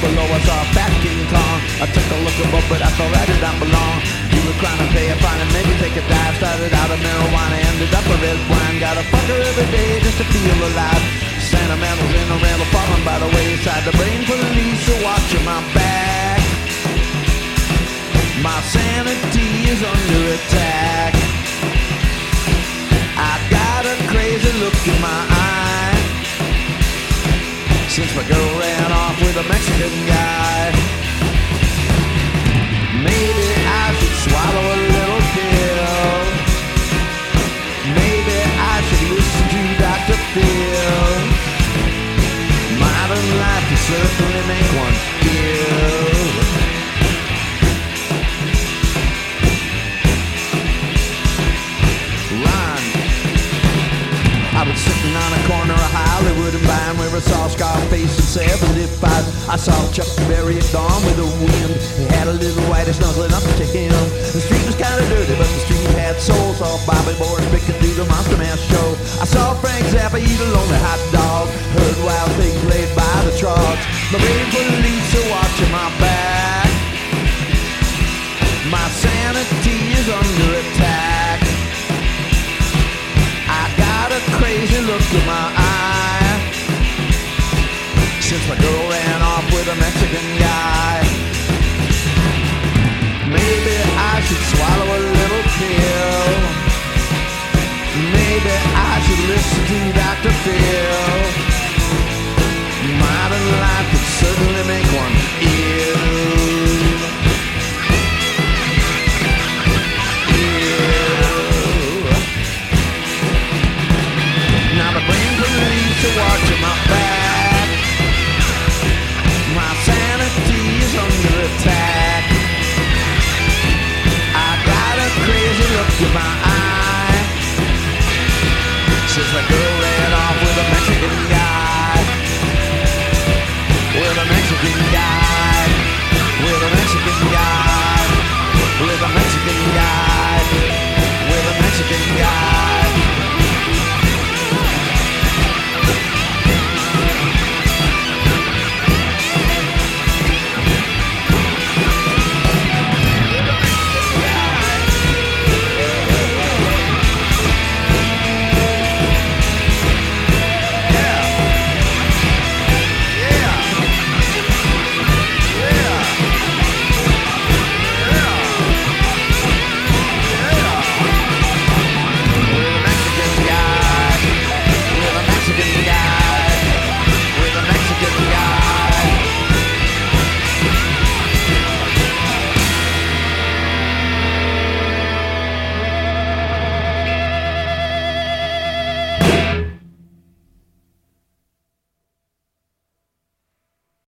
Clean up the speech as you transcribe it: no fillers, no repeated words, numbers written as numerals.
below I saw a fat King Kong. I took a look above, but I thought I did not belong. You were trying to pay a fine and maybe take a dive. Started out of marijuana, ended up a red wine. Got a fucker every day just to feel alive. Sentimentals in a rental, falling by the wayside. The brain police are watching my back. My sanity is under attack. I got a crazy look in my eye since my girl ran off with a Mexican guy. Maybe I should swallow a little pill. Maybe I should listen to Dr. Phil. Modern life can certainly make one ill. I was sitting on a corner of Hollywood and Vine where I saw Scarface in 75. I saw Chuck Berry at dawn with a wind. He had a little whitey snuggling up to him. The street was kind of dirty, but the street had soul. Saw Bobby Boris picking through the Monster Mash show. I saw Frank Zappa eat a lonely hot dog. Heard Wild Thing played by the Trogs. The rain police are watching my back. My sanity is under attack. Crazy look in my eye since my girl ran off with a Mexican guy. Maybe I should swallow a little pill. Maybe I should listen to Dr. Phil. Modern life could certainly make one